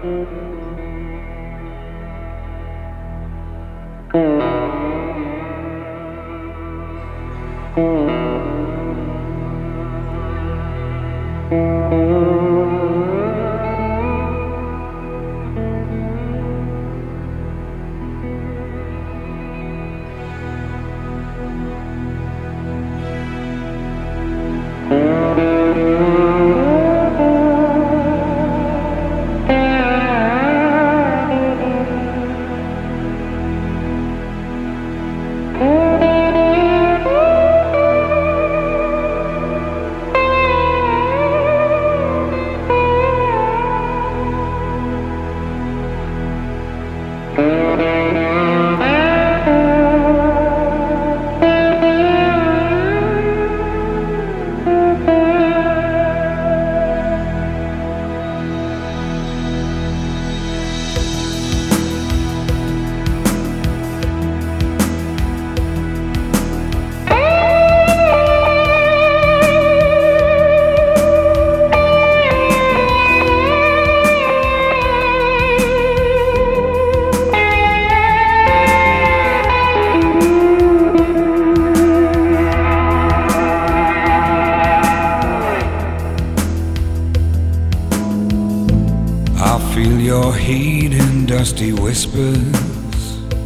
Feel your heat in dusty whispers.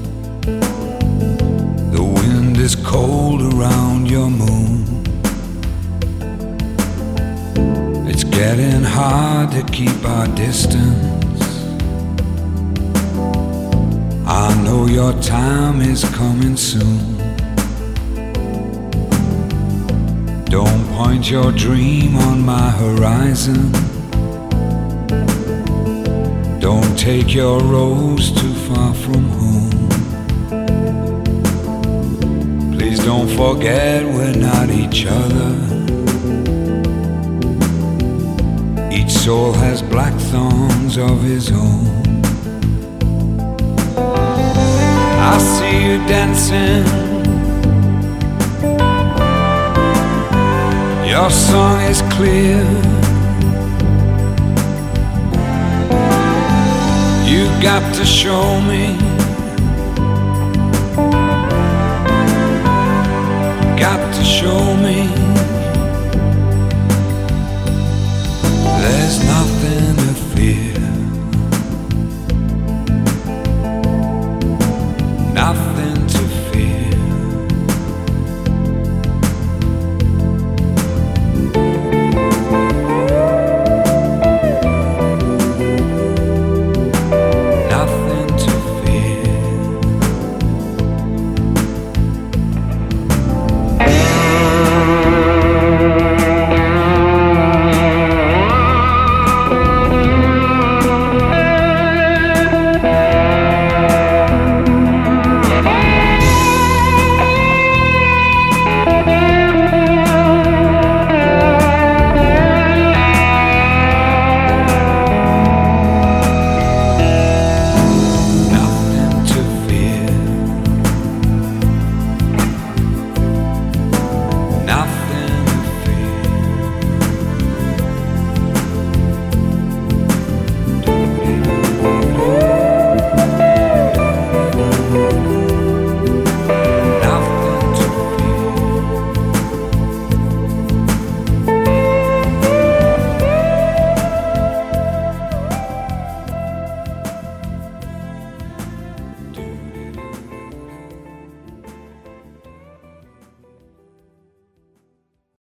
The wind is cold around your moon. It's getting hard to keep our distance. I know your time is coming soon. Don't point your dream on my horizon. Don't take your rose too far from home. Please don't forget we're not each other. Each soul has black thorns of his own. I see you dancing. Your song is clear. You got to show me. Got to show me. There's nothing